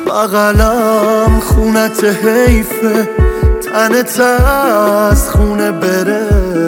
بغلم خونت حیفه، تنت از خونه بره.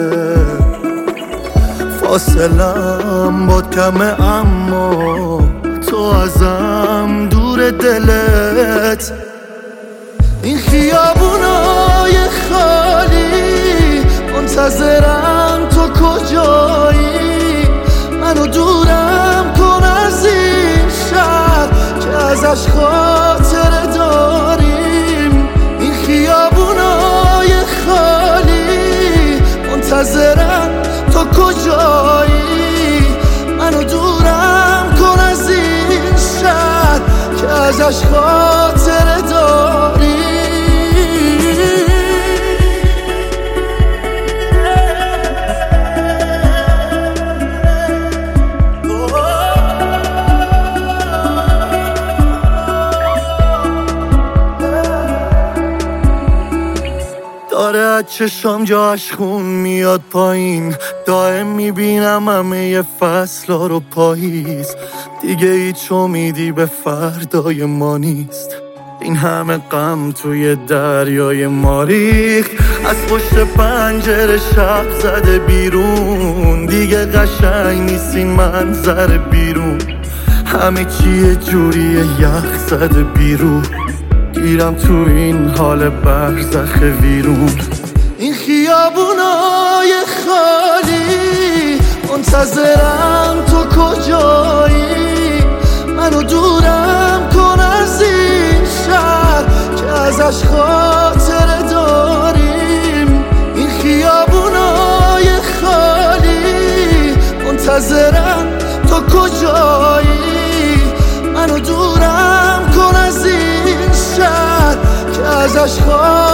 فاصلم باد کمه اما تو ازم دور دلت. این خیابونای خالی منتظرم تو کجایی. منو دورم کن از این شهر که ازش خاطره داریم. این خیابونای خالی منتظرم تو کجایی. منو دورم کن از این شهر که ازش خاطره داریم. داره از چشام جاش خون میاد پایین. دائم میبینم همه فصلا رو پاییز. دیگه هیچ امیدی به فردای ما نیست. این همه غم توی دریای ما ریخت. از پشت پنجره شب زده بیرون. دیگه قشنگ نیست این منظر بیرون. همه چیه جوریه یخ زده بیرون. گیرم تو این حال برزخ ویرون. این خیابونای خالی منتظرم تو کجایی. منو دورم کن از این شهر که ازش خاطره داریم. این خیابونای خالی منتظرم تو کجایی. منو دورم کن از این شهر که ازش خاطره